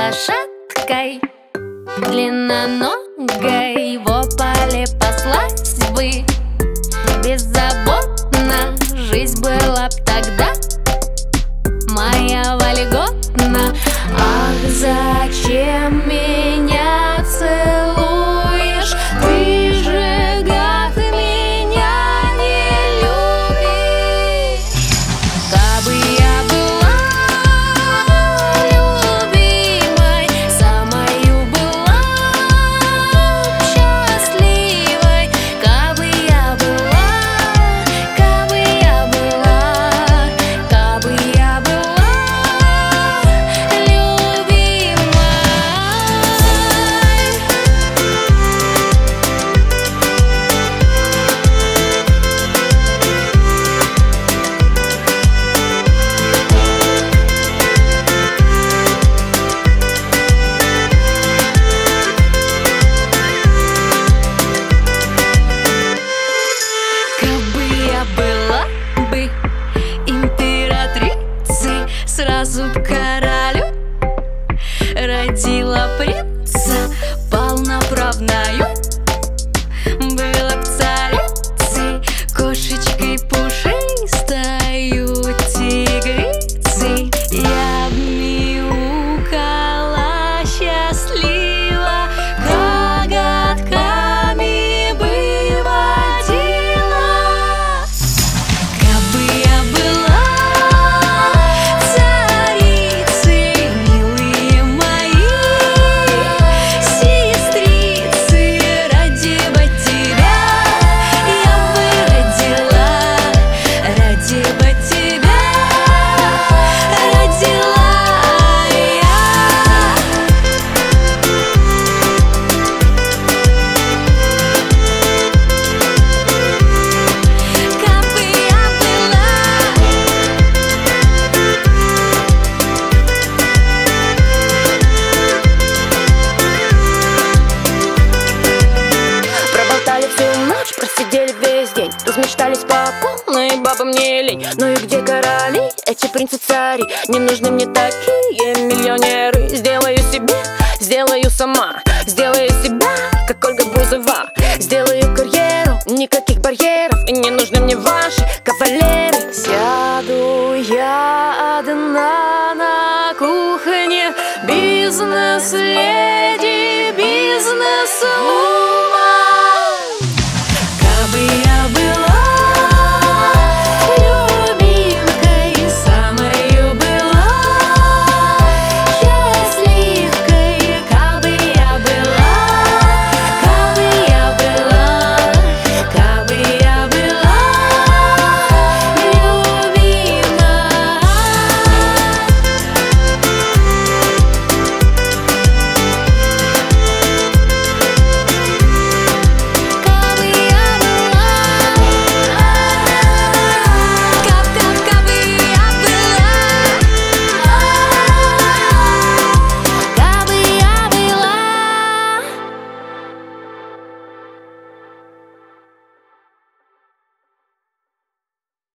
лошадкой длинноногой в ополе паслась бы. Беззаботно жизнь была б тогда моя вольготна. Ах, зачем меня целуешь? Ты же, гад, меня не любишь. Кабы я была любимой, самою была счастливой. Кабы я была, кабы я была, кабы я была любимой. Кабы я была бы императрицей, сразу б королю родила принца полноправною. Была б царицей, кошечкой пушистою, тигрицей. Я б мяукала счастливо, коготками бы водила. Кабы я была царицей, милые мои сестрицы, ради бы тебя я бы родила, ради бы тебя родила я. Кабы я была. Проболтали всю ночь, просидели весь день, размечтались по полной, бабы мне лень. Ну и где короли, эти принцы-цари? Не нужны мне такие миллионеры. Сделаю себе, сделаю сама, сделаю себя, как Ольга Бузова. Сделаю карьеру, никаких барьеров, и не нужны мне ваши кавалеры. Сяду я одна на кухне, бизнес